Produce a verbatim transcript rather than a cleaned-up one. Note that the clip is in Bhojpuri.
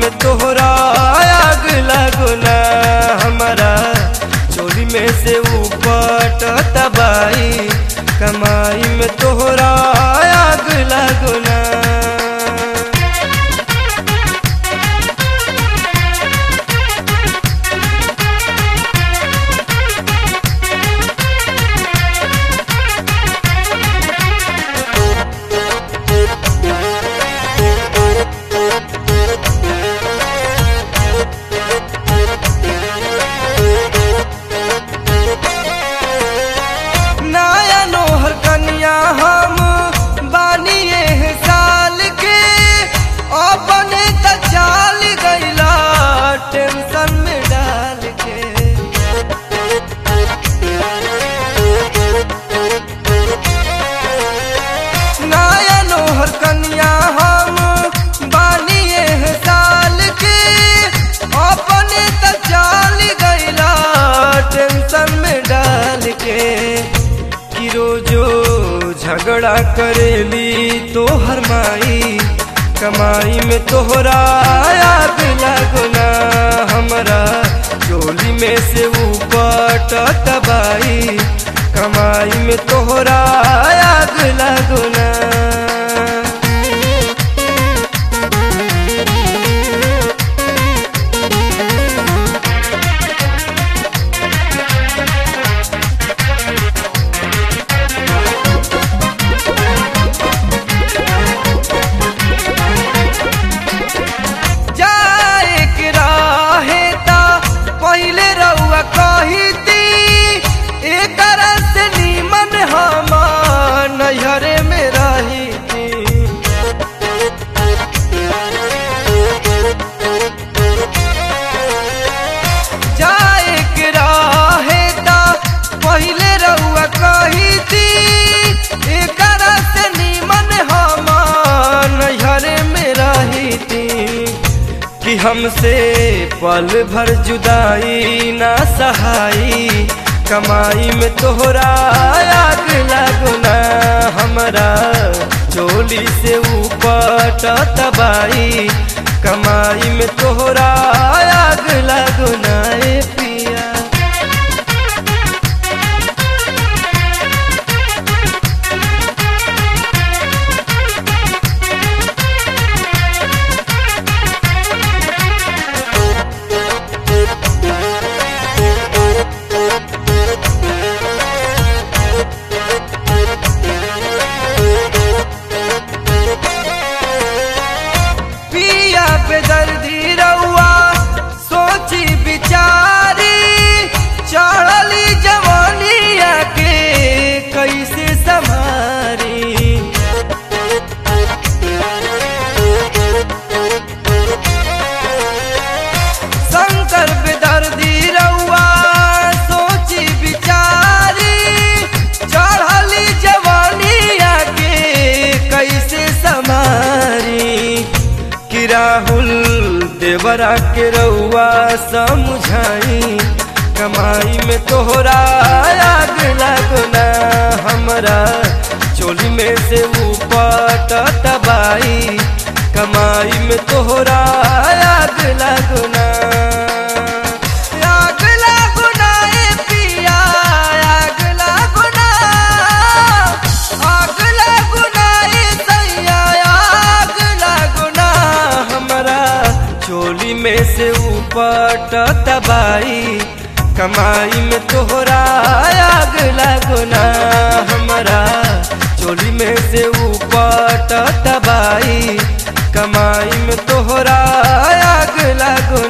में तोहरा आग लागो ना हमारा चोली में से उपट तबाई कमाई में तोहरा आग लागो ना। झगड़ा करेली तो हर माई कमाई में तोहरा आग लागो ना हमारा चोली में से उपट तबाई कमाई में तोहरा आग लागो ना। हमसे पल भर जुदाई ना सहाई कमाई में तोहरा आग लागो ना हमारा चोली से उपट तबाई कमाई में तोहरा आग लागो ना ए पिया। बेदर्दी रउआ सोची बिचारी चढ़ली जवानिया के कैसे संभारी शंकर बेदर्दी रउआ सोची बिचारी चढ़ली जवानिया के कैसे संभारी कि राहुल देवरा के रउआ समझाई कमाई में तोहरा आग लागो ना हमारा चोली में से उपट तबाई कमाई में तोहरा आग लागो ना। आग लागो ना ए पिया आग लागो ना आग लागो ना ए सैया आग लागो ना हमारा चोली में से उपट तबाई कमाई में तोहरा आग लागो ना हमारा चोली में से उपट तबाई कमाई में तोहरा आग लागो